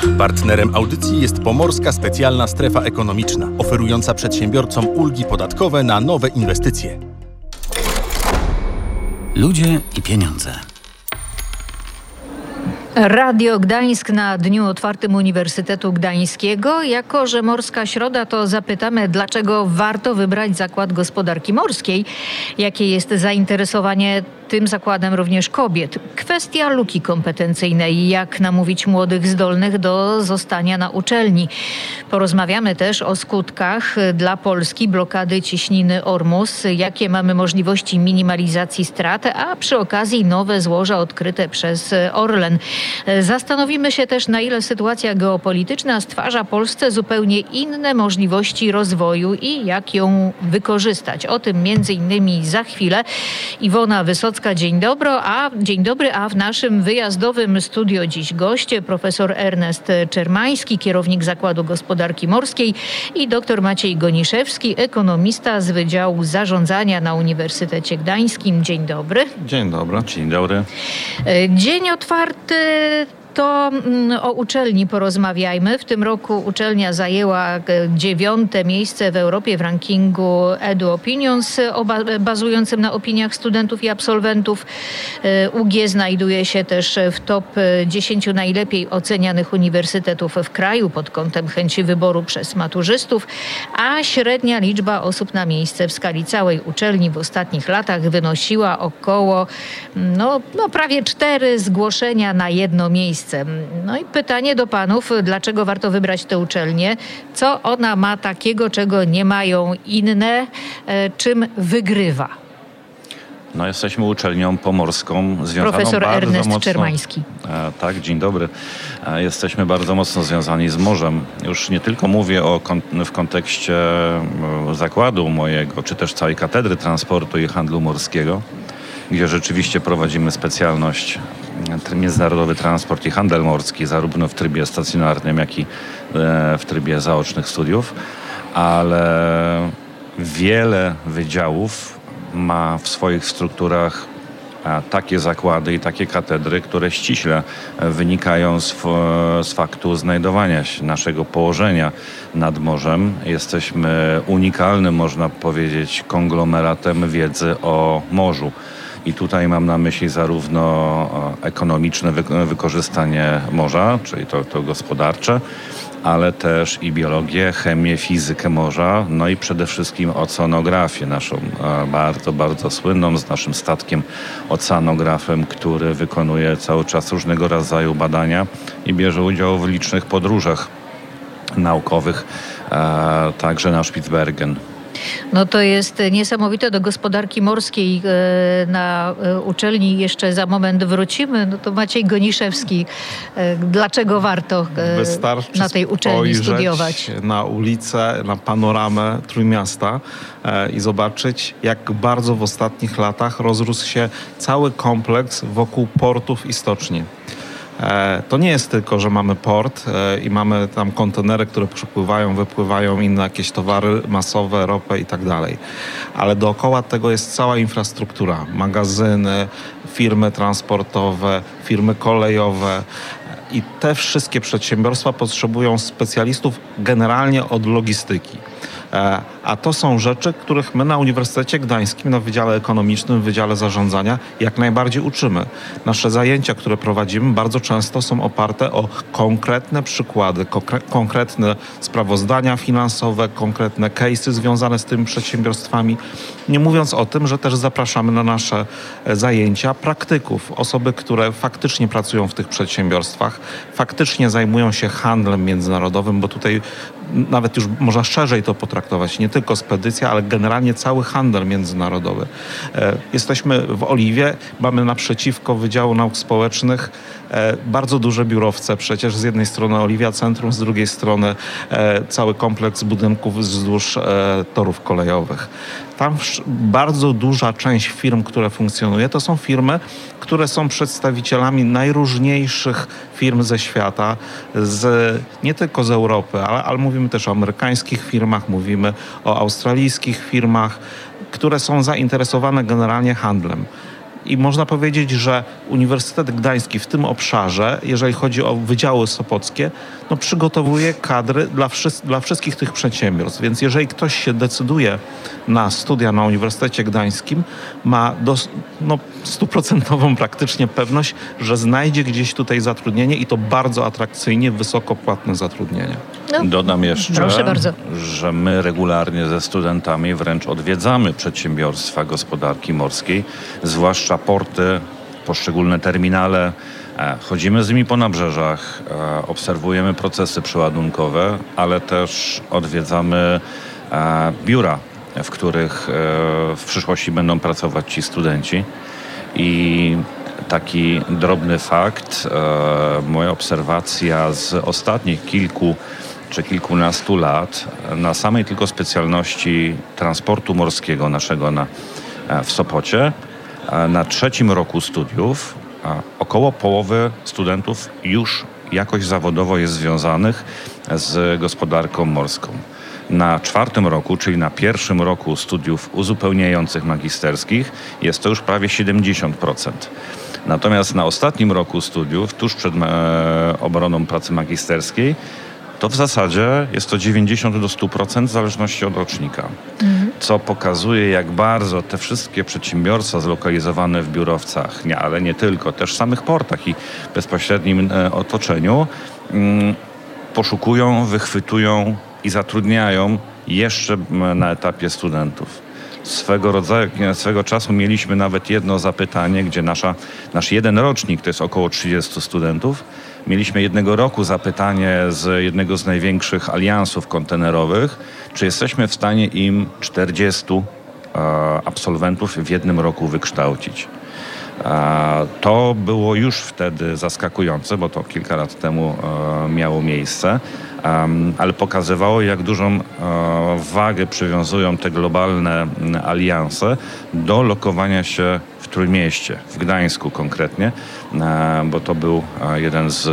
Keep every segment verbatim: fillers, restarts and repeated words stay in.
Partnerem audycji jest Pomorska Specjalna Strefa Ekonomiczna, oferująca przedsiębiorcom ulgi podatkowe na nowe inwestycje. Ludzie i pieniądze. Radio Gdańsk na Dniu Otwartym Uniwersytetu Gdańskiego. Jako że Morska Środa, to zapytamy, dlaczego warto wybrać Zakład Gospodarki Morskiej. Jakie jest zainteresowanie tym zakładem również kobiet? Kwestia luki kompetencyjnej. Jak namówić młodych zdolnych do zostania na uczelni? Porozmawiamy też o skutkach dla Polski blokady ciśniny Ormus. Jakie mamy możliwości minimalizacji strat, a przy okazji nowe złoża odkryte przez Orlen. Zastanowimy się też, na ile sytuacja geopolityczna stwarza Polsce zupełnie inne możliwości rozwoju i jak ją wykorzystać. O tym między innymi za chwilę. Iwona Wysocka, dzień dobry, a dzień dobry, a w naszym wyjazdowym studio dziś goście profesor Ernest Czermański, kierownik Zakładu Gospodarki Morskiej, i dr Maciej Goniszewski, ekonomista z Wydziału Zarządzania na Uniwersytecie Gdańskim. Dzień dobry. Dzień dobry. Dzień dobry. Dzień otwarty. To o uczelni porozmawiajmy. W tym roku uczelnia zajęła dziewiąte miejsce w Europie w rankingu Edu Opinions, bazującym na opiniach studentów i absolwentów. U G znajduje się też w top dziesięciu najlepiej ocenianych uniwersytetów w kraju pod kątem chęci wyboru przez maturzystów, a średnia liczba osób na miejsce w skali całej uczelni w ostatnich latach wynosiła około no, no prawie cztery zgłoszenia na jedno miejsce. No i pytanie do panów, dlaczego warto wybrać tę uczelnię? Co ona ma takiego, czego nie mają inne? Czym wygrywa? No, jesteśmy uczelnią pomorską, związaną Profesor bardzo Ernest mocno... Czermański. E, tak, dzień dobry. E, jesteśmy bardzo mocno związani z morzem. Już nie tylko mówię o kon- w kontekście e, zakładu mojego, czy też całej katedry transportu i handlu morskiego, gdzie rzeczywiście prowadzimy specjalność międzynarodowy transport i handel morski, zarówno w trybie stacjonarnym, jak i w trybie zaocznych studiów, ale wiele wydziałów ma w swoich strukturach takie zakłady i takie katedry, które ściśle wynikają z, z faktu znajdowania się, naszego położenia nad morzem. Jesteśmy unikalnym, można powiedzieć, konglomeratem wiedzy o morzu. I tutaj mam na myśli zarówno ekonomiczne wy- wykorzystanie morza, czyli to, to gospodarcze, ale też i biologię, chemię, fizykę morza, no i przede wszystkim oceanografię, naszą bardzo, bardzo słynną, z naszym statkiem oceanografem, który wykonuje cały czas różnego rodzaju badania i bierze udział w licznych podróżach naukowych, e, także na Spitsbergen. No to jest niesamowite. Do gospodarki morskiej na uczelni jeszcze za moment wrócimy. No to Maciej Goniszewski, dlaczego warto Wystarczy na tej uczelni studiować? Wystarczy na ulicę, na panoramę Trójmiasta i zobaczyć, jak bardzo w ostatnich latach rozrósł się cały kompleks wokół portów i stoczni. To nie jest tylko, że mamy port i mamy tam kontenery, które przypływają, wypływają, inne jakieś towary masowe, ropę i tak dalej. Ale dookoła tego jest cała infrastruktura. Magazyny, firmy transportowe, firmy kolejowe. I te wszystkie przedsiębiorstwa potrzebują specjalistów generalnie od logistyki. A to są rzeczy, których my na Uniwersytecie Gdańskim, na Wydziale Ekonomicznym, Wydziale Zarządzania jak najbardziej uczymy. Nasze zajęcia, które prowadzimy, bardzo często są oparte o konkretne przykłady, konkre- konkretne sprawozdania finansowe, konkretne case'y związane z tymi przedsiębiorstwami. Nie mówiąc o tym, że też zapraszamy na nasze zajęcia praktyków, osoby, które faktycznie pracują w tych przedsiębiorstwach, faktycznie zajmują się handlem międzynarodowym, bo tutaj nawet już można szerzej to potraktować, nie tylko spedycja, ale generalnie cały handel międzynarodowy. Jesteśmy w Oliwie, mamy naprzeciwko Wydziału Nauk Społecznych bardzo duże biurowce, przecież z jednej strony Oliwia Centrum, z drugiej strony cały kompleks budynków wzdłuż torów kolejowych. Tam bardzo duża część firm, które funkcjonuje, to są firmy, które są przedstawicielami najróżniejszych firm ze świata, z, nie tylko z Europy, ale, ale mówimy też o amerykańskich firmach, mówimy o australijskich firmach, które są zainteresowane generalnie handlem. I można powiedzieć, że Uniwersytet Gdański w tym obszarze, jeżeli chodzi o wydziały sopockie, no przygotowuje kadry dla, wszy- dla wszystkich tych przedsiębiorstw. Więc jeżeli ktoś się decyduje na studia na Uniwersytecie Gdańskim, ma dos- no, stuprocentową praktycznie pewność, że znajdzie gdzieś tutaj zatrudnienie i to bardzo atrakcyjnie, wysoko płatne zatrudnienie. No, Dodam jeszcze, proszę bardzo. że my regularnie ze studentami wręcz odwiedzamy przedsiębiorstwa gospodarki morskiej, zwłaszcza porty, poszczególne terminale. E, Chodzimy z nimi po nabrzeżach, e, obserwujemy procesy przeładunkowe, ale też odwiedzamy e, biura, w których e, w przyszłości będą pracować ci studenci. I taki drobny fakt, e, moja obserwacja z ostatnich kilku czy kilkunastu lat na samej tylko specjalności transportu morskiego naszego na, w Sopocie, na trzecim roku studiów około połowy studentów już jakoś zawodowo jest związanych z gospodarką morską. Na czwartym roku, czyli na pierwszym roku studiów uzupełniających magisterskich jest to już prawie siedemdziesiąt procent. Natomiast na ostatnim roku studiów, tuż przed e, obroną pracy magisterskiej, to w zasadzie jest to dziewięćdziesiąt do stu procent w zależności od rocznika. Mhm. Co pokazuje, jak bardzo te wszystkie przedsiębiorstwa zlokalizowane w biurowcach, nie, ale nie tylko, też w samych portach i bezpośrednim e, otoczeniu mm, poszukują, wychwytują i zatrudniają jeszcze na etapie studentów. Swego rodzaju, swego czasu mieliśmy nawet jedno zapytanie, gdzie nasza, nasz jeden rocznik, to jest około trzydziestu studentów, mieliśmy jednego roku zapytanie z jednego z największych aliansów kontenerowych, czy jesteśmy w stanie im czterdziestu e, absolwentów w jednym roku wykształcić. E, to było już wtedy zaskakujące, bo to kilka lat temu e, miało miejsce, e, ale pokazywało, jak dużą e, wagę przywiązują te globalne alianse do lokowania się w Trójmieście, w Gdańsku konkretnie, bo to był jeden z,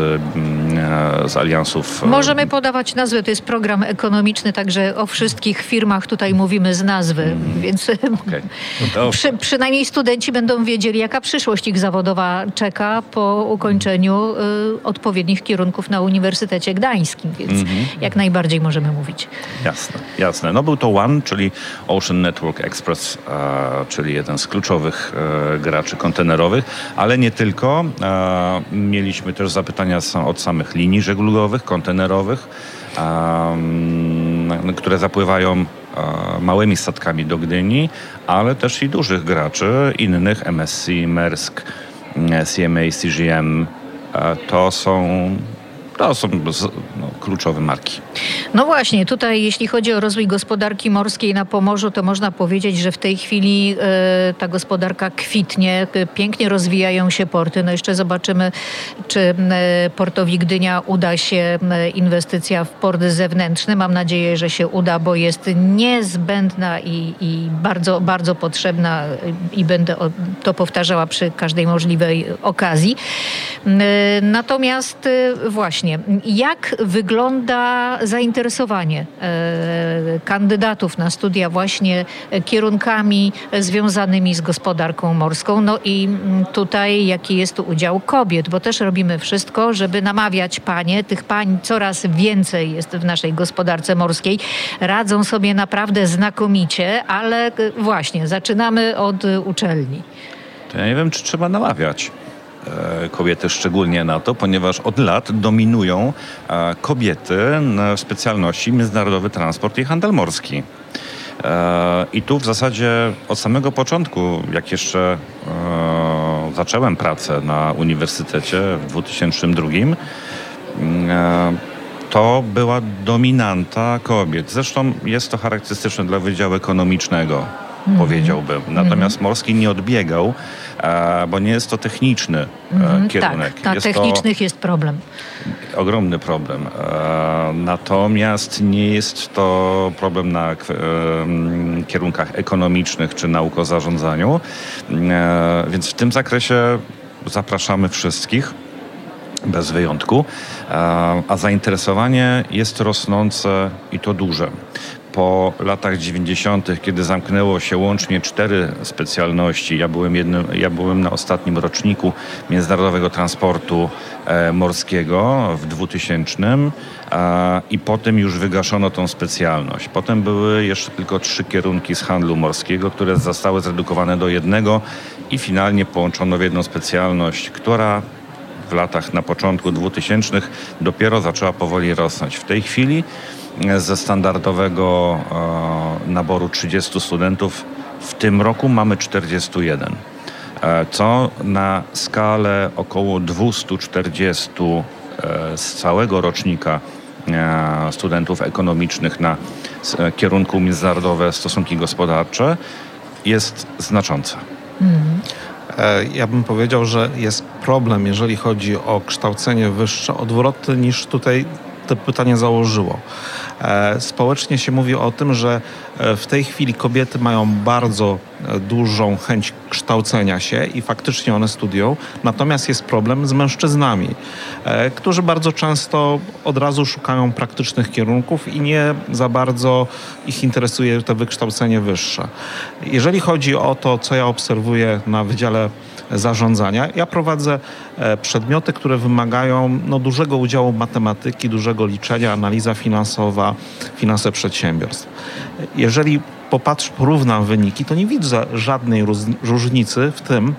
z aliansów. Możemy podawać nazwy, to jest program ekonomiczny, także o wszystkich firmach tutaj mówimy z nazwy, mm. więc okay. to... przy, przynajmniej studenci będą wiedzieli, jaka przyszłość ich zawodowa czeka po ukończeniu y, odpowiednich kierunków na Uniwersytecie Gdańskim, więc mm-hmm. jak najbardziej możemy mówić. Jasne, jasne. No był to ONE, czyli Ocean Network Express, a, czyli jeden z kluczowych a, graczy kontenerowych, ale nie tylko. A, mieliśmy też zapytania od samych linii żeglugowych, kontenerowych, a, m, które zapływają a, małymi statkami do Gdyni, ale też i dużych graczy, innych, M S C, Maersk, C M A, C G M. A, to są... To są no, kluczowe marki. No właśnie, tutaj jeśli chodzi o rozwój gospodarki morskiej na Pomorzu, to można powiedzieć, że w tej chwili e, ta gospodarka kwitnie, pięknie rozwijają się porty. No jeszcze zobaczymy, czy e, portowi Gdynia uda się e, inwestycja w port zewnętrzny. Mam nadzieję, że się uda, bo jest niezbędna i, i bardzo, bardzo potrzebna i będę to powtarzała przy każdej możliwej okazji. E, natomiast e, właśnie, jak wygląda zainteresowanie e, kandydatów na studia właśnie kierunkami związanymi z gospodarką morską? No i tutaj jaki jest tu udział kobiet, bo też robimy wszystko, żeby namawiać panie. Tych pań coraz więcej jest w naszej gospodarce morskiej. Radzą sobie naprawdę znakomicie, ale właśnie zaczynamy od uczelni. To ja nie wiem, czy trzeba namawiać kobiety szczególnie na to, ponieważ od lat dominują kobiety na specjalności międzynarodowy transport i handel morski. I tu w zasadzie od samego początku, jak jeszcze zacząłem pracę na uniwersytecie w dwa tysiące drugim, to była dominanta kobiet. Zresztą jest to charakterystyczne dla Wydziału Ekonomicznego, mm. powiedziałbym. Natomiast mm. morski nie odbiegał, bo nie jest to techniczny mm, kierunek. Tak, na jest technicznych to jest problem. Ogromny problem. Natomiast nie jest to problem na kierunkach ekonomicznych czy nauk o zarządzaniu. Więc w tym zakresie zapraszamy wszystkich, bez wyjątku, a zainteresowanie jest rosnące i to duże. po latach dziewięćdziesiątych, kiedy zamknęło się łącznie cztery specjalności, ja byłem, jednym, ja byłem na ostatnim roczniku międzynarodowego transportu e, morskiego w dwutysięcznym a, i potem już wygaszono tą specjalność. Potem były jeszcze tylko trzy kierunki z handlu morskiego, które zostały zredukowane do jednego i finalnie połączono w jedną specjalność, która w latach na początku dwutysięcznych dopiero zaczęła powoli rosnąć. W tej chwili ze standardowego e, naboru trzydziestu studentów w tym roku mamy czterdziestu jeden, e, co na skalę około dwieście czterdzieści e, z całego rocznika e, studentów ekonomicznych na e, kierunku międzynarodowe stosunki gospodarcze jest znaczące. Mhm. Ja bym powiedział, że jest problem, jeżeli chodzi o kształcenie wyższe, odwrotny niż tutaj to pytanie założyło. Społecznie się mówi o tym, że w tej chwili kobiety mają bardzo dużą chęć kształcenia się i faktycznie one studiują, natomiast jest problem z mężczyznami, którzy bardzo często od razu szukają praktycznych kierunków i nie za bardzo ich interesuje to wykształcenie wyższe. Jeżeli chodzi o to, co ja obserwuję na Wydziale Zarządzania, ja prowadzę przedmioty, które wymagają no, dużego udziału matematyki, dużego liczenia, analiza finansowa, finanse przedsiębiorstw. Jeżeli popatrz, porównam wyniki, to nie widzę żadnej różnicy w tym,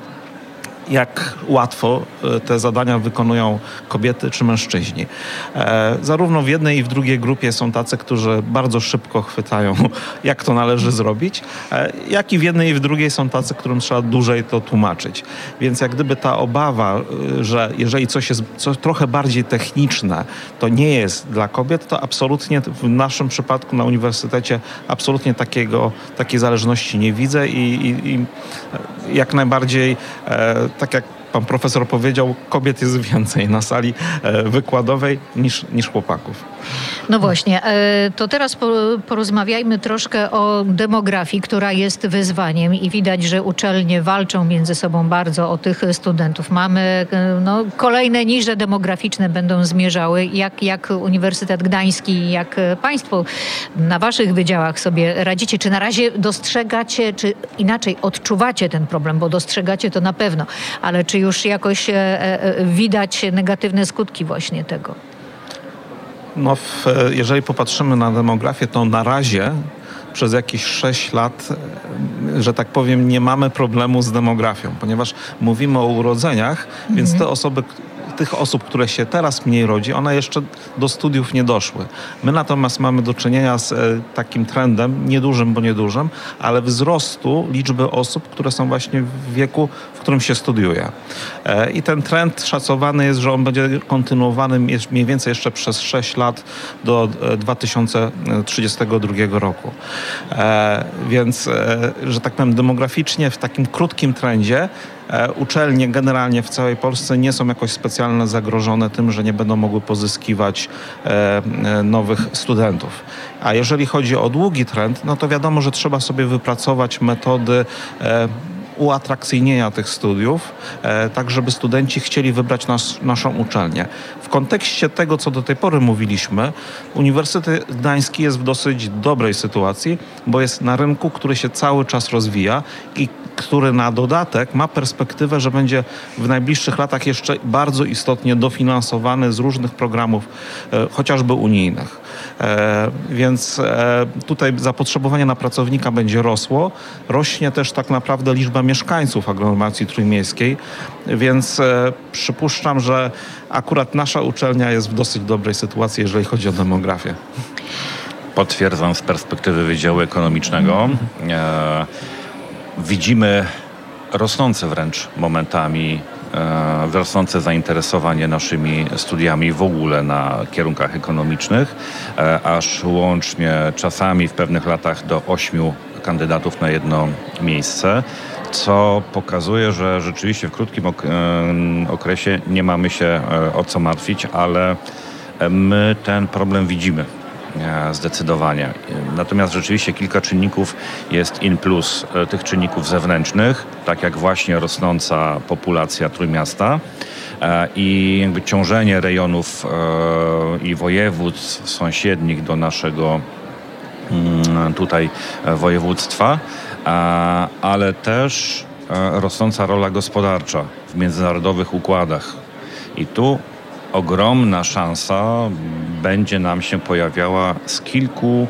jak łatwo te zadania wykonują kobiety czy mężczyźni. E, zarówno w jednej i w drugiej grupie są tacy, którzy bardzo szybko chwytają, jak to należy zrobić, e, jak i w jednej i w drugiej są tacy, którym trzeba dłużej to tłumaczyć. Więc jak gdyby ta obawa, że jeżeli coś jest coś trochę bardziej techniczne, to nie jest dla kobiet, to absolutnie w naszym przypadku na uniwersytecie absolutnie takiego, takiej zależności nie widzę i, i, i jak najbardziej e, tak jak pan profesor powiedział, kobiet jest więcej na sali wykładowej niż, niż chłopaków. No właśnie, to teraz porozmawiajmy troszkę o demografii, która jest wyzwaniem i widać, że uczelnie walczą między sobą bardzo o tych studentów. Mamy no, kolejne niże demograficzne będą zmierzały. Jak, jak Uniwersytet Gdański, jak państwo na waszych wydziałach sobie radzicie? Czy na razie dostrzegacie, czy inaczej odczuwacie ten problem, bo dostrzegacie to na pewno, ale czy już jakoś widać negatywne skutki właśnie tego? No, w, jeżeli popatrzymy na demografię, to na razie przez jakieś sześć lat, że tak powiem, nie mamy problemu z demografią, ponieważ mówimy o urodzeniach, mhm. więc te osoby, tych osób, które się teraz mniej rodzi, one jeszcze do studiów nie doszły. My natomiast mamy do czynienia z e, takim trendem, niedużym, bo niedużym, ale wzrostu liczby osób, które są właśnie w wieku, w którym się studiuje. E, I ten trend szacowany jest, że on będzie kontynuowany mniej więcej jeszcze przez sześć lat do e, dwa tysiące trzydziestego drugiego roku. E, więc, e, że tak powiem, demograficznie w takim krótkim trendzie uczelnie generalnie w całej Polsce nie są jakoś specjalnie zagrożone tym, że nie będą mogły pozyskiwać e, nowych studentów. A jeżeli chodzi o długi trend, no to wiadomo, że trzeba sobie wypracować metody e, uatrakcyjnienia tych studiów, e, tak żeby studenci chcieli wybrać nas, naszą uczelnię. W kontekście tego, co do tej pory mówiliśmy, Uniwersytet Gdański jest w dosyć dobrej sytuacji, bo jest na rynku, który się cały czas rozwija i który na dodatek ma perspektywę, że będzie w najbliższych latach jeszcze bardzo istotnie dofinansowany z różnych programów, e, chociażby unijnych. E, więc e, tutaj zapotrzebowanie na pracownika będzie rosło. Rośnie też tak naprawdę liczba mieszkańców aglomeracji trójmiejskiej, więc e, przypuszczam, że akurat nasza uczelnia jest w dosyć dobrej sytuacji, jeżeli chodzi o demografię. Potwierdzam z perspektywy Wydziału Ekonomicznego. E, widzimy rosnące wręcz momentami e, rosnące zainteresowanie naszymi studiami w ogóle na kierunkach ekonomicznych, e, aż łącznie czasami w pewnych latach do ośmiu kandydatów na jedno miejsce, co pokazuje, że rzeczywiście w krótkim ok- e, okresie nie mamy się e, o co martwić, ale my ten problem widzimy. Zdecydowanie. Natomiast rzeczywiście kilka czynników jest in plus tych czynników zewnętrznych, tak jak właśnie rosnąca populacja Trójmiasta i jakby ciążenie rejonów i województw sąsiednich do naszego tutaj województwa, ale też rosnąca rola gospodarcza w międzynarodowych układach. I tu ogromna szansa będzie nam się pojawiała z kilku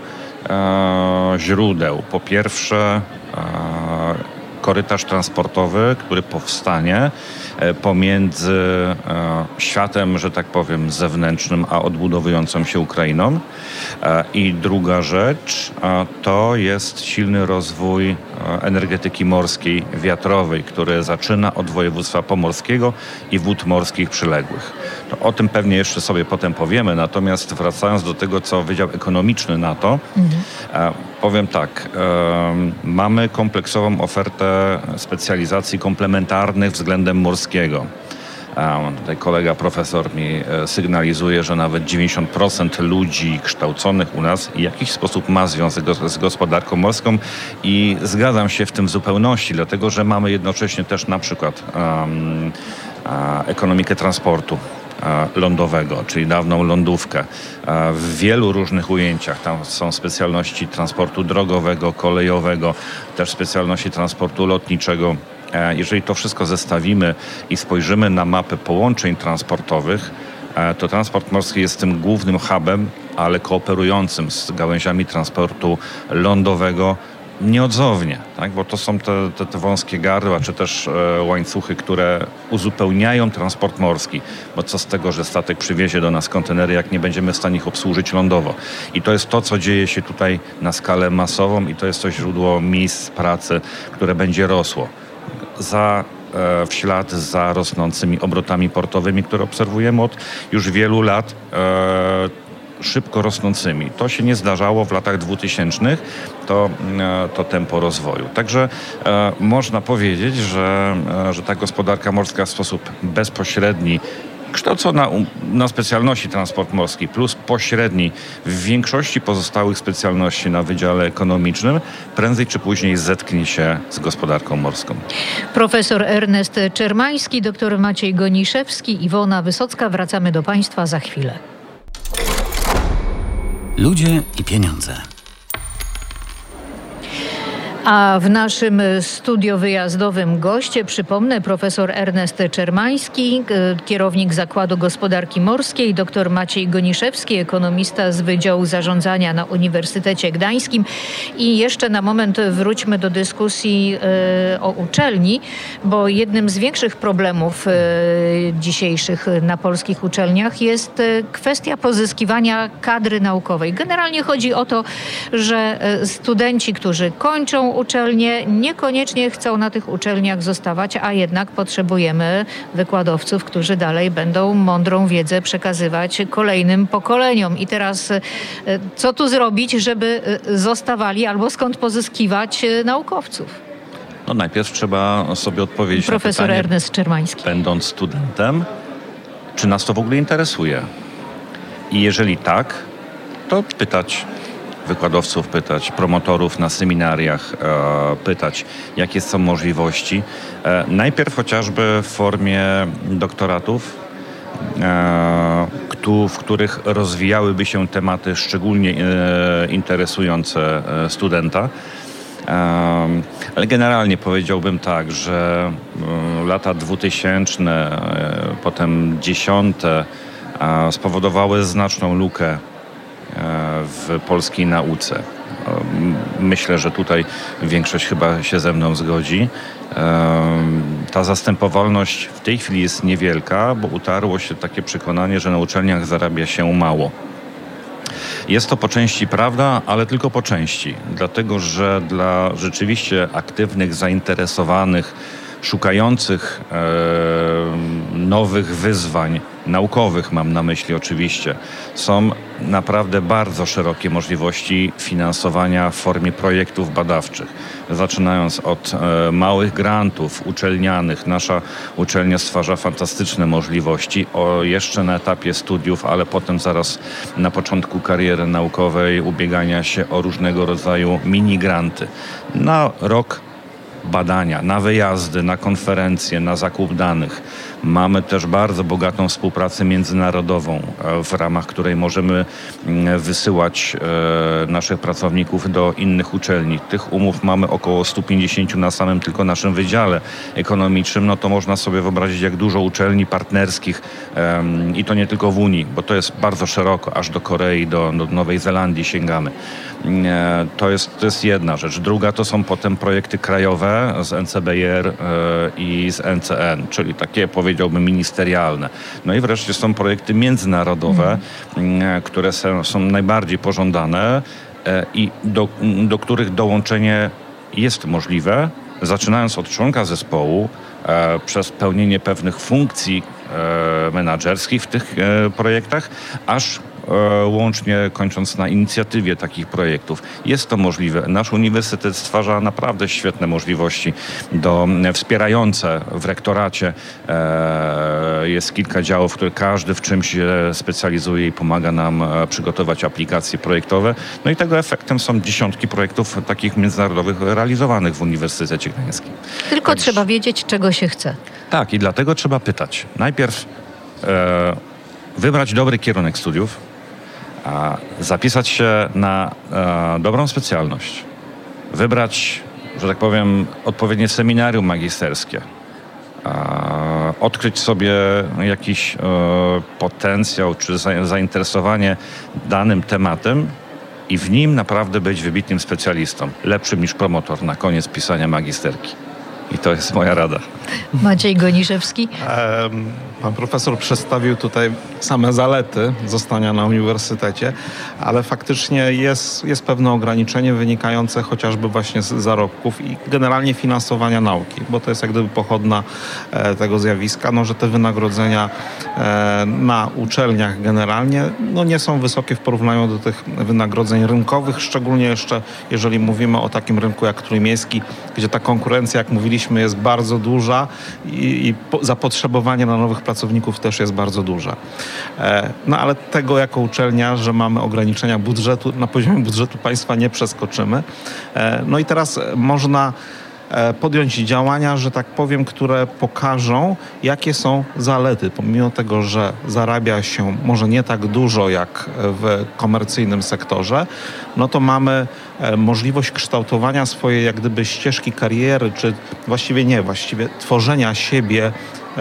e, źródeł. Po pierwsze e, korytarz transportowy, który powstanie e, pomiędzy e, światem, że tak powiem, zewnętrznym, a odbudowującą się Ukrainą. E, I druga rzecz e, to jest silny rozwój e, energetyki morskiej, wiatrowej, który zaczyna od województwa pomorskiego i wód morskich przyległych. To o tym pewnie jeszcze sobie potem powiemy, natomiast wracając do tego, co Wydział Ekonomiczny na to, mhm. e, powiem tak, e, mamy kompleksową ofertę specjalizacji komplementarnych względem morskiego. E, tutaj kolega profesor mi e, sygnalizuje, że nawet dziewięćdziesiąt procent ludzi kształconych u nas w jakiś sposób ma związek go, z gospodarką morską i zgadzam się w tym w zupełności, dlatego że mamy jednocześnie też na przykład um, a, ekonomikę transportu lądowego, czyli dawną lądówkę. W wielu różnych ujęciach. Tam są specjalności transportu drogowego, kolejowego, też specjalności transportu lotniczego. Jeżeli to wszystko zestawimy i spojrzymy na mapę połączeń transportowych, to transport morski jest tym głównym hubem, ale kooperującym z gałęziami transportu lądowego nieodzownie, tak? Bo to są te, te, te wąskie gardła, czy też e, łańcuchy, które uzupełniają transport morski. Bo co z tego, że statek przywiezie do nas kontenery, jak nie będziemy w stanie ich obsłużyć lądowo. I to jest to, co dzieje się tutaj na skalę masową i to jest to źródło miejsc pracy, które będzie rosło za e, w ślad za rosnącymi obrotami portowymi, które obserwujemy od już wielu lat. E, szybko rosnącymi. To się nie zdarzało w latach dwutysięcznych, to, to tempo rozwoju. Także e, można powiedzieć, że, e, że ta gospodarka morska w sposób bezpośredni, kształcona na specjalności transport morski plus pośredni w większości pozostałych specjalności na Wydziale Ekonomicznym, prędzej czy później zetknie się z gospodarką morską. Profesor Ernest Czermański, doktor Maciej Goniszewski, Iwona Wysocka. Wracamy do Państwa za chwilę. Ludzie i pieniądze. A w naszym studio wyjazdowym goście, przypomnę, profesor Ernest Czermański, kierownik Zakładu Gospodarki Morskiej, dr Maciej Goniszewski, ekonomista z Wydziału Zarządzania na Uniwersytecie Gdańskim. I jeszcze na moment wróćmy do dyskusji y, o uczelni, bo jednym z większych problemów y, dzisiejszych na polskich uczelniach jest y, kwestia pozyskiwania kadry naukowej. Generalnie chodzi o to, że y, studenci, którzy kończą uczelnie, niekoniecznie chcą na tych uczelniach zostawać, a jednak potrzebujemy wykładowców, którzy dalej będą mądrą wiedzę przekazywać kolejnym pokoleniom. I teraz co tu zrobić, żeby zostawali albo skąd pozyskiwać naukowców? No najpierw trzeba sobie odpowiedzieć Profesor na pytanie, Ernest Czermański. będąc studentem, czy nas to w ogóle interesuje? I jeżeli tak, to pytać wykładowców, pytać promotorów na seminariach, e, pytać, jakie są możliwości. E, najpierw chociażby w formie doktoratów, e, ktu, w których rozwijałyby się tematy szczególnie e, interesujące e, studenta. E, ale generalnie powiedziałbym tak, że e, lata dwutysięczne, e, potem dziesiąte e, spowodowały znaczną lukę w polskiej nauce. Myślę, że tutaj większość chyba się ze mną zgodzi. Ta zastępowalność w tej chwili jest niewielka, bo utarło się takie przekonanie, że na uczelniach zarabia się mało. Jest to po części prawda, ale tylko po części. Dlatego, że dla rzeczywiście aktywnych, zainteresowanych, szukających e, nowych wyzwań naukowych, mam na myśli oczywiście, są naprawdę bardzo szerokie możliwości finansowania w formie projektów badawczych. Zaczynając od e, małych grantów uczelnianych. Nasza uczelnia stwarza fantastyczne możliwości o jeszcze na etapie studiów, ale potem zaraz na początku kariery naukowej ubiegania się o różnego rodzaju mini granty. Na rok badania, na wyjazdy, na konferencje, na zakup danych. Mamy też bardzo bogatą współpracę międzynarodową, w ramach której możemy wysyłać naszych pracowników do innych uczelni. Tych umów mamy około sto pięćdziesiąt na samym tylko naszym wydziale ekonomicznym. No to można sobie wyobrazić, jak dużo uczelni partnerskich i to nie tylko w Unii, bo to jest bardzo szeroko, aż do Korei, do, do Nowej Zelandii sięgamy. To jest, to jest jedna rzecz. Druga to są potem projekty krajowe z N C B R i z N C N, czyli takie, powiedziałbym, ministerialne. No i wreszcie są projekty międzynarodowe, mm. które są, są najbardziej pożądane i do, do których dołączenie jest możliwe, zaczynając od członka zespołu, e, przez pełnienie pewnych funkcji e, menadżerskich w tych e, projektach, aż łącznie kończąc na inicjatywie takich projektów. Jest to możliwe. Nasz uniwersytet stwarza naprawdę świetne możliwości do wspierające w rektoracie. Jest kilka działów, które każdy w czymś się specjalizuje i pomaga nam przygotować aplikacje projektowe. No i tego efektem są dziesiątki projektów takich międzynarodowych realizowanych w Uniwersytecie Gdańskim. Tylko Także, trzeba wiedzieć, czego się chce. Tak, i dlatego trzeba pytać. Najpierw e, wybrać dobry kierunek studiów, a zapisać się na e, dobrą specjalność, wybrać, że tak powiem, odpowiednie seminarium magisterskie, e, odkryć sobie jakiś e, potencjał czy za, zainteresowanie danym tematem i w nim naprawdę być wybitnym specjalistą, lepszym niż promotor na koniec pisania magisterki. I to jest moja rada. Maciej Goniszewski. Pan profesor przedstawił tutaj same zalety zostania na uniwersytecie, ale faktycznie jest, jest pewne ograniczenie wynikające chociażby właśnie z zarobków i generalnie finansowania nauki, bo to jest jak gdyby pochodna tego zjawiska, no, że te wynagrodzenia na uczelniach generalnie no, nie są wysokie w porównaniu do tych wynagrodzeń rynkowych, szczególnie jeszcze jeżeli mówimy o takim rynku jak trójmiejski, gdzie ta konkurencja, jak mówiliśmy, jest bardzo duża i, i po, zapotrzebowanie na nowych pracowników też jest bardzo duże. E, no ale tego jako uczelnia, że mamy ograniczenia budżetu, na poziomie budżetu państwa nie przeskoczymy. E, no i teraz można podjąć działania, że tak powiem, które pokażą, jakie są zalety. Pomimo tego, że zarabia się może nie tak dużo jak w komercyjnym sektorze, no to mamy możliwość kształtowania swojej jak gdyby ścieżki kariery, czy właściwie nie, właściwie tworzenia siebie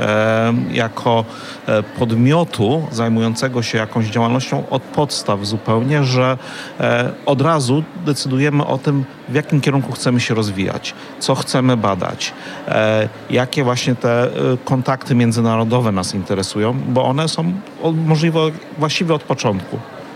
jako podmiotu zajmującego się jakąś działalnością od podstaw zupełnie, że od razu decydujemy o tym, w jakim kierunku chcemy się rozwijać, co chcemy badać, jakie właśnie te kontakty międzynarodowe nas interesują, bo one są możliwe właściwie od początku.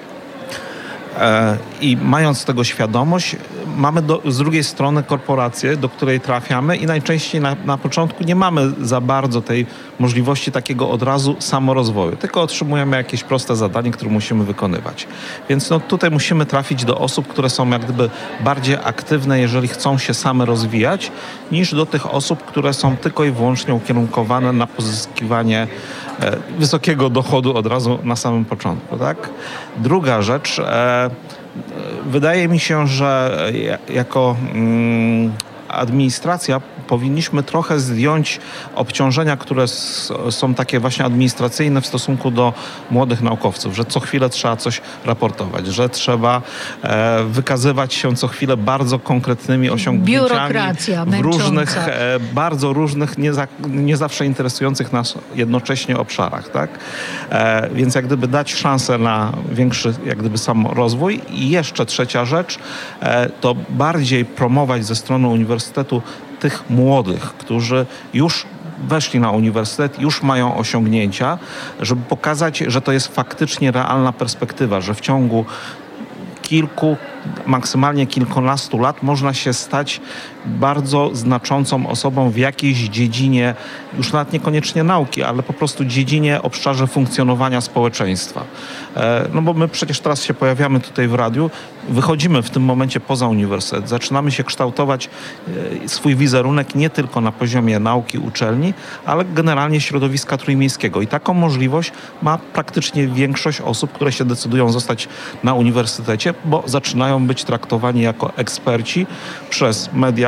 I mając tego świadomość, mamy do, z drugiej strony korporację, do której trafiamy i najczęściej na, na początku nie mamy za bardzo tej możliwości takiego od razu samorozwoju, tylko otrzymujemy jakieś proste zadanie, które musimy wykonywać. Więc no, tutaj musimy trafić do osób, które są jak gdyby bardziej aktywne, jeżeli chcą się same rozwijać, niż do tych osób, które są tylko i wyłącznie ukierunkowane na pozyskiwanie e, wysokiego dochodu od razu na samym początku. Tak? Druga rzecz, e, wydaje mi się, że jako mm, administracja powinniśmy trochę zdjąć obciążenia, które s- są takie właśnie administracyjne w stosunku do młodych naukowców, że co chwilę trzeba coś raportować, że trzeba e, wykazywać się co chwilę bardzo konkretnymi osiągnięciami Biurokracja w męcząca. różnych, e, bardzo różnych, nie, za, nie zawsze interesujących nas jednocześnie obszarach, tak? E, więc jak gdyby dać szansę na większy jak gdyby samorozwój. I jeszcze trzecia rzecz, e, to bardziej promować ze strony uniwersytetu tych młodych, którzy już weszli na uniwersytet, już mają osiągnięcia, żeby pokazać, że to jest faktycznie realna perspektywa, że w ciągu kilku, maksymalnie kilkunastu lat można się stać bardzo znaczącą osobą w jakiejś dziedzinie, już nawet niekoniecznie nauki, ale po prostu dziedzinie, obszarze funkcjonowania społeczeństwa. No bo my przecież teraz się pojawiamy tutaj w radiu, wychodzimy w tym momencie poza uniwersytet, zaczynamy się kształtować swój wizerunek nie tylko na poziomie nauki, uczelni, ale generalnie środowiska trójmiejskiego. I taką możliwość ma praktycznie większość osób, które się decydują zostać na uniwersytecie, bo zaczynają być traktowani jako eksperci przez media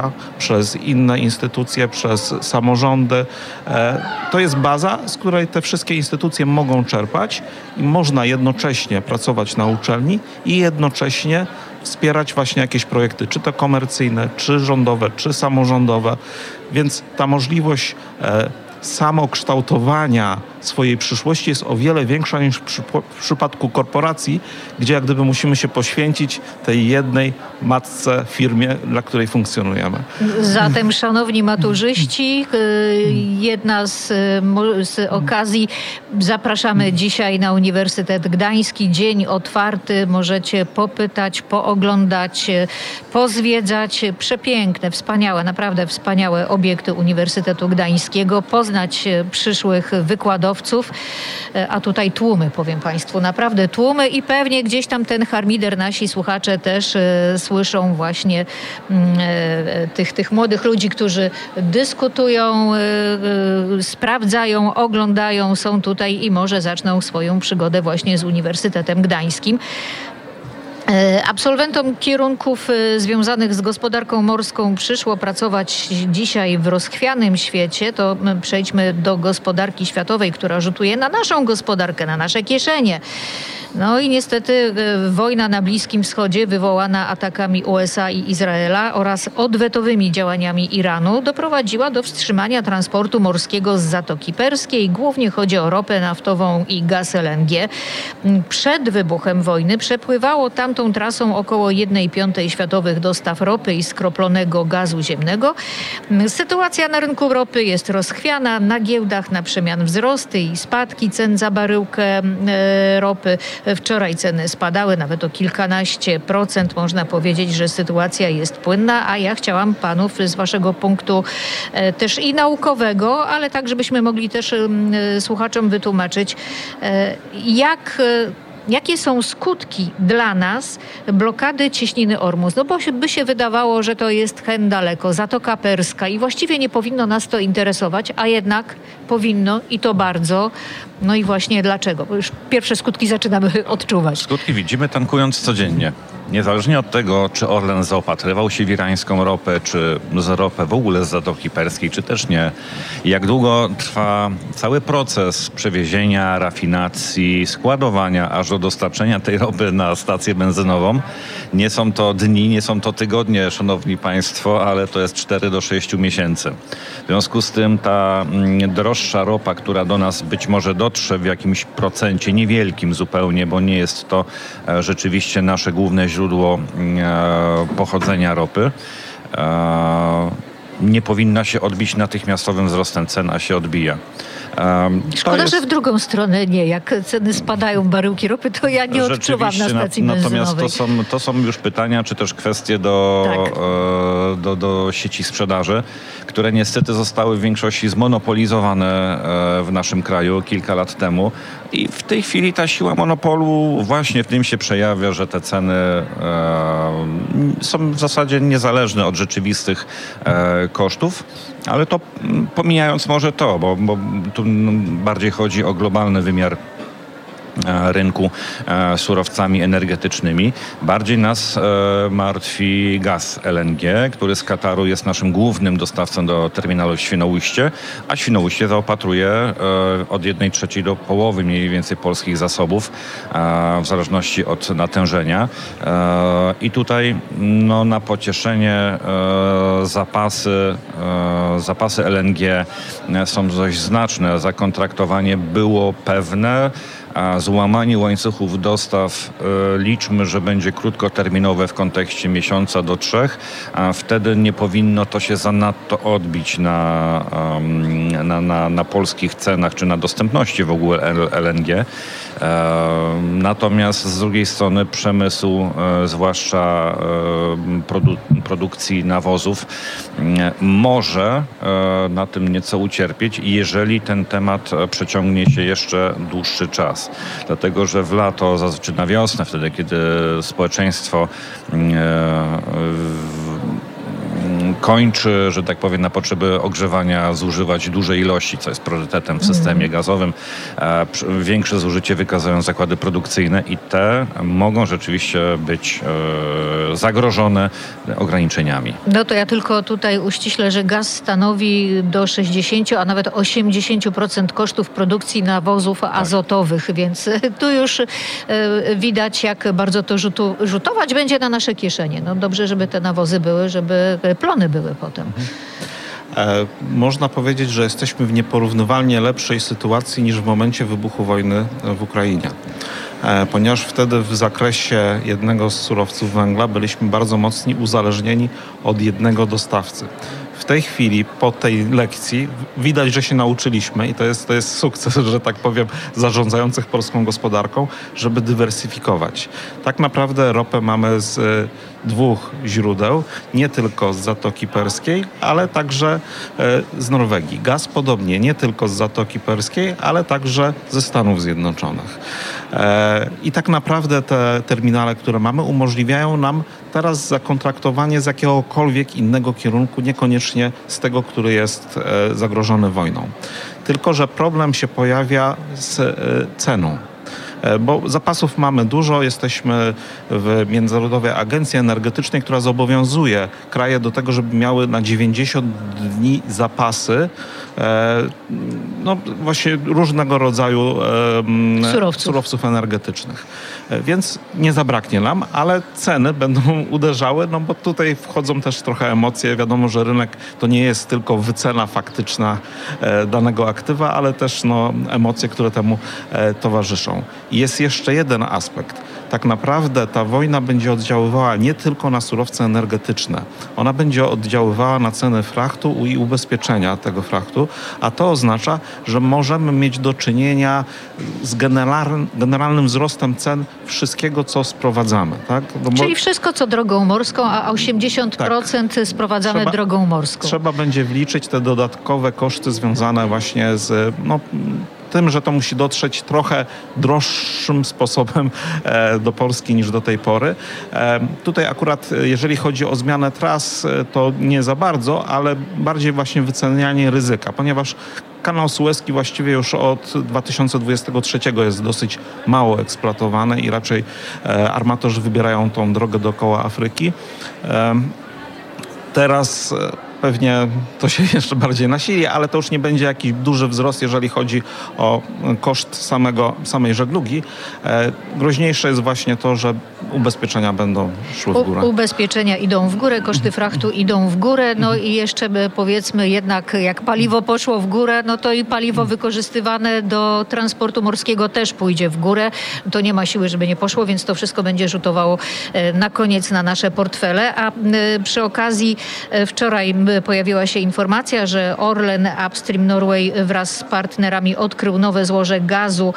miasta, przez inne instytucje, przez samorządy. To jest baza, z której te wszystkie instytucje mogą czerpać i można jednocześnie pracować na uczelni i jednocześnie wspierać właśnie jakieś projekty, czy to komercyjne, czy rządowe, czy samorządowe. Więc ta możliwość e, samokształtowania swojej przyszłości jest o wiele większa niż przy, w przypadku korporacji, gdzie jak gdyby musimy się poświęcić tej jednej matce firmie, dla której funkcjonujemy. Zatem, szanowni maturzyści, jedna z, z okazji, zapraszamy dzisiaj na Uniwersytet Gdański. Dzień otwarty, możecie popytać, pooglądać, pozwiedzać. Przepiękne, wspaniałe, naprawdę wspaniałe obiekty Uniwersytetu Gdańskiego, poznać przyszłych wykładowców, a tutaj tłumy, powiem Państwu, naprawdę tłumy i pewnie gdzieś tam ten harmider nasi słuchacze też e, słyszą właśnie e, tych, tych młodych ludzi, którzy dyskutują, e, e, sprawdzają, oglądają, są tutaj i może zaczną swoją przygodę właśnie z Uniwersytetem Gdańskim. Absolwentom kierunków związanych z gospodarką morską przyszło pracować dzisiaj w rozchwianym świecie. To przejdźmy do gospodarki światowej, która rzutuje na naszą gospodarkę, na nasze kieszenie. No i niestety wojna na Bliskim Wschodzie wywołana atakami U S A i Izraela oraz odwetowymi działaniami Iranu doprowadziła do wstrzymania transportu morskiego z Zatoki Perskiej. Głównie chodzi o ropę naftową i gaz L N G. Przed wybuchem wojny przepływało tamtą trasą około jednej piątej światowych dostaw ropy i skroplonego gazu ziemnego. Sytuacja na rynku ropy jest rozchwiana. Na giełdach na przemian wzrosty i spadki cen za baryłkę e, ropy. Wczoraj ceny spadały nawet o kilkanaście procent. Można powiedzieć, że sytuacja jest płynna, a ja chciałam panów z waszego punktu e, też i naukowego, ale tak, żebyśmy mogli też e, słuchaczom wytłumaczyć, e, jak e, jakie są skutki dla nas blokady cieśniny Ormus? No bo by się wydawało, że to jest hen daleko, Zatoka Perska i właściwie nie powinno nas to interesować, a jednak powinno i to bardzo. No i właśnie dlaczego? Bo już pierwsze skutki zaczynamy odczuwać. Skutki widzimy tankując codziennie. Niezależnie od tego, czy Orlen zaopatrywał się w irańską ropę, czy z ropę w ogóle z Zatoki Perskiej, czy też nie. Jak długo trwa cały proces przewiezienia, rafinacji, składowania, aż do dostarczenia tej ropy na stację benzynową. Nie są to dni, nie są to tygodnie, szanowni państwo, ale to jest cztery do sześciu miesięcy. W związku z tym ta droższa ropa, która do nas być może dotrze w jakimś procencie, niewielkim zupełnie, bo nie jest to rzeczywiście nasze główne źródło pochodzenia ropy, nie powinna się odbić natychmiastowym wzrostem cen, a się odbija. Um, Szkoda, jest... że w drugą stronę nie. Jak ceny spadają baryłki ropy, to ja nie odczuwam na stacji na, benzynowej. Natomiast to są, to są już pytania, czy też kwestie do, tak. e, do, do sieci sprzedaży, które niestety zostały w większości zmonopolizowane e, w naszym kraju kilka lat temu. I w tej chwili ta siła monopolu właśnie w tym się przejawia, że te ceny e, są w zasadzie niezależne od rzeczywistych e, kosztów. Ale to pomijając może to, bo, bo tu bardziej chodzi o globalny wymiar rynku surowcami energetycznymi. Bardziej nas martwi gaz L N G, który z Kataru jest naszym głównym dostawcą do terminalu w Świnoujście, a Świnoujście zaopatruje od jednej trzeciej do połowy mniej więcej polskich zasobów, w zależności od natężenia. I tutaj no, na pocieszenie zapasy, zapasy L N G są dość znaczne. Zakontraktowanie było pewne. A złamanie łańcuchów dostaw y, liczmy, że będzie krótkoterminowe w kontekście miesiąca do trzech, a wtedy nie powinno to się zanadto odbić na, um, na, na, na polskich cenach czy na dostępności w ogóle L N G. E, natomiast z drugiej strony przemysł, e, zwłaszcza e, produ- produkcji nawozów, e, może e, na tym nieco ucierpieć, jeżeli ten temat przeciągnie się jeszcze dłuższy czas. Dlatego, że w lato, zazwyczaj na wiosnę, wtedy kiedy społeczeństwo e, kończy, że tak powiem, na potrzeby ogrzewania zużywać duże ilości, co jest priorytetem w systemie mm. gazowym. E, większe zużycie wykazują zakłady produkcyjne i te mogą rzeczywiście być e, zagrożone ograniczeniami. No to ja tylko tutaj uściślę, że gaz stanowi do sześćdziesiąt, a nawet osiemdziesiąt procent kosztów produkcji nawozów tak. azotowych, więc tu już e, widać, jak bardzo to rzutu, rzutować będzie na nasze kieszenie. No dobrze, żeby te nawozy były, żeby plony były potem. Mhm. E, można powiedzieć, że jesteśmy w nieporównywalnie lepszej sytuacji niż w momencie wybuchu wojny w Ukrainie. E, ponieważ wtedy w zakresie jednego z surowców węgla byliśmy bardzo mocno uzależnieni od jednego dostawcy. W tej chwili, po tej lekcji, widać, że się nauczyliśmy i to jest, to jest sukces, że tak powiem, zarządzających polską gospodarką, żeby dywersyfikować. Tak naprawdę ropę mamy z y, dwóch źródeł, nie tylko z Zatoki Perskiej, ale także y, z Norwegii. Gaz podobnie, nie tylko z Zatoki Perskiej, ale także ze Stanów Zjednoczonych. E, I tak naprawdę te terminale, które mamy, umożliwiają nam teraz zakontraktowanie z jakiegokolwiek innego kierunku, niekoniecznie z tego, który jest e, zagrożony wojną. Tylko że problem się pojawia z e, ceną. Bo zapasów mamy dużo, jesteśmy w Międzynarodowej Agencji Energetycznej, która zobowiązuje kraje do tego, żeby miały na dziewięćdziesiąt dni zapasy no właśnie różnego rodzaju surowców. surowców energetycznych. Więc nie zabraknie nam, ale ceny będą uderzały, no bo tutaj wchodzą też trochę emocje. Wiadomo, że rynek to nie jest tylko wycena faktyczna danego aktywa, ale też no, emocje, które temu towarzyszą. I jest jeszcze jeden aspekt. Tak naprawdę ta wojna będzie oddziaływała nie tylko na surowce energetyczne. Ona będzie oddziaływała na ceny frachtu i ubezpieczenia tego frachtu, a to oznacza, że możemy mieć do czynienia z generalnym, generalnym wzrostem cen wszystkiego, co sprowadzamy. Tak? No bo... Czyli wszystko, co drogą morską, a osiemdziesiąt procent tak. sprowadzamy trzeba, drogą morską. Trzeba będzie wliczyć te dodatkowe koszty związane właśnie z... No, tym, że to musi dotrzeć trochę droższym sposobem e, do Polski niż do tej pory. E, tutaj akurat, jeżeli chodzi o zmianę tras, to nie za bardzo, ale bardziej właśnie wycenianie ryzyka, ponieważ kanał Suezki właściwie już od dwa tysiące dwudziestego trzeciego jest dosyć mało eksploatowany i raczej e, armatorzy wybierają tą drogę dookoła Afryki. E, teraz pewnie to się jeszcze bardziej nasili, ale to już nie będzie jakiś duży wzrost, jeżeli chodzi o koszt samego, samej żeglugi. E, groźniejsze jest właśnie to, że ubezpieczenia będą szły w górę. U, ubezpieczenia idą w górę, koszty frachtu idą w górę, no i jeszcze powiedzmy jednak jak paliwo poszło w górę, no to i paliwo wykorzystywane do transportu morskiego też pójdzie w górę. To nie ma siły, żeby nie poszło, więc to wszystko będzie rzutowało na koniec na nasze portfele. A przy okazji wczoraj pojawiła się informacja, że Orlen Upstream Norway wraz z partnerami odkrył nowe złoże gazu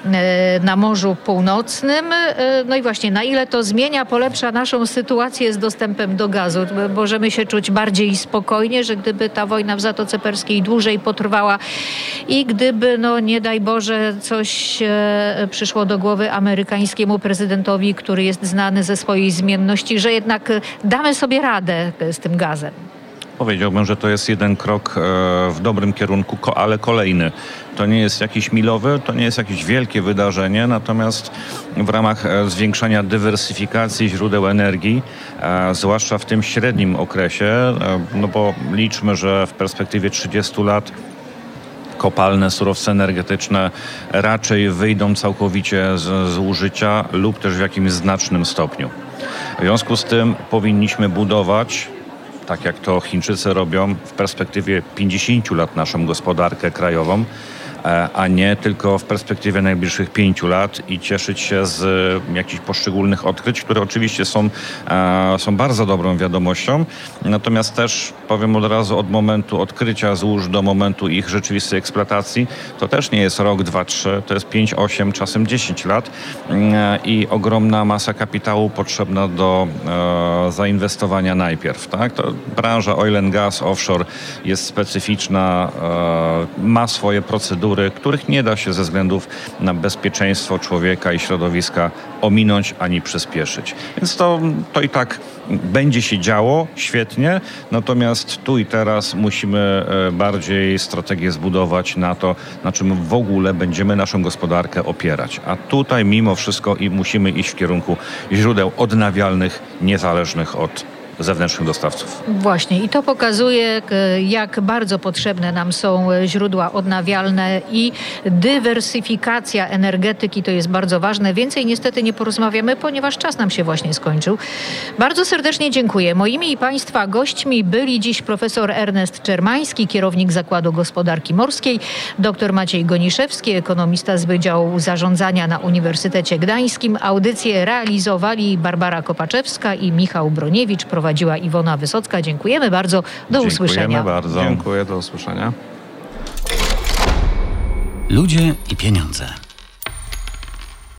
na Morzu Północnym. No i właśnie, na ile to zmienia, polepsza naszą sytuację z dostępem do gazu? Możemy się czuć bardziej spokojnie, że gdyby ta wojna w Zatoce Perskiej dłużej potrwała i gdyby, no nie daj Boże, coś przyszło do głowy amerykańskiemu prezydentowi, który jest znany ze swojej zmienności, że jednak damy sobie radę z tym gazem. Powiedziałbym, że to jest jeden krok w dobrym kierunku, ale kolejny. To nie jest jakiś milowy, to nie jest jakieś wielkie wydarzenie, natomiast w ramach zwiększania dywersyfikacji źródeł energii, zwłaszcza w tym średnim okresie, no bo liczmy, że w perspektywie trzydziestu lat kopalne surowce energetyczne raczej wyjdą całkowicie z, z użycia lub też w jakimś znacznym stopniu. W związku z tym powinniśmy budować, tak jak to Chińczycy robią, w perspektywie pięćdziesięciu lat naszą gospodarkę krajową, a nie tylko w perspektywie najbliższych pięciu lat i cieszyć się z jakichś poszczególnych odkryć, które oczywiście są, są bardzo dobrą wiadomością. Natomiast też powiem od razu, od momentu odkrycia złóż do momentu ich rzeczywistej eksploatacji, to też nie jest rok, dwa, trzy, to jest pięć, osiem, czasem dziesięć lat i ogromna masa kapitału potrzebna do zainwestowania najpierw. Tak? To branża oil and gas, offshore jest specyficzna, ma swoje procedury, który, których nie da się ze względów na bezpieczeństwo człowieka i środowiska ominąć ani przyspieszyć. Więc to, to i tak będzie się działo świetnie, natomiast tu i teraz musimy bardziej strategię zbudować na to, na czym w ogóle będziemy naszą gospodarkę opierać. A tutaj mimo wszystko i musimy iść w kierunku źródeł odnawialnych, niezależnych od zewnętrznych dostawców. Właśnie i to pokazuje, jak bardzo potrzebne nam są źródła odnawialne i dywersyfikacja energetyki to jest bardzo ważne. Więcej niestety nie porozmawiamy, ponieważ czas nam się właśnie skończył. Bardzo serdecznie dziękuję. Moimi i Państwa gośćmi byli dziś profesor Ernest Czermański, kierownik Zakładu Gospodarki Morskiej, dr Maciej Goniszewski, ekonomista z Wydziału Zarządzania na Uniwersytecie Gdańskim. Audycję realizowali Barbara Kopaczewska i Michał Broniewicz. Prowadziła Iwona Wysocka. Dziękujemy bardzo. Do Dziękujemy usłyszenia. bardzo. Dziękuję, do usłyszenia. Ludzie i pieniądze.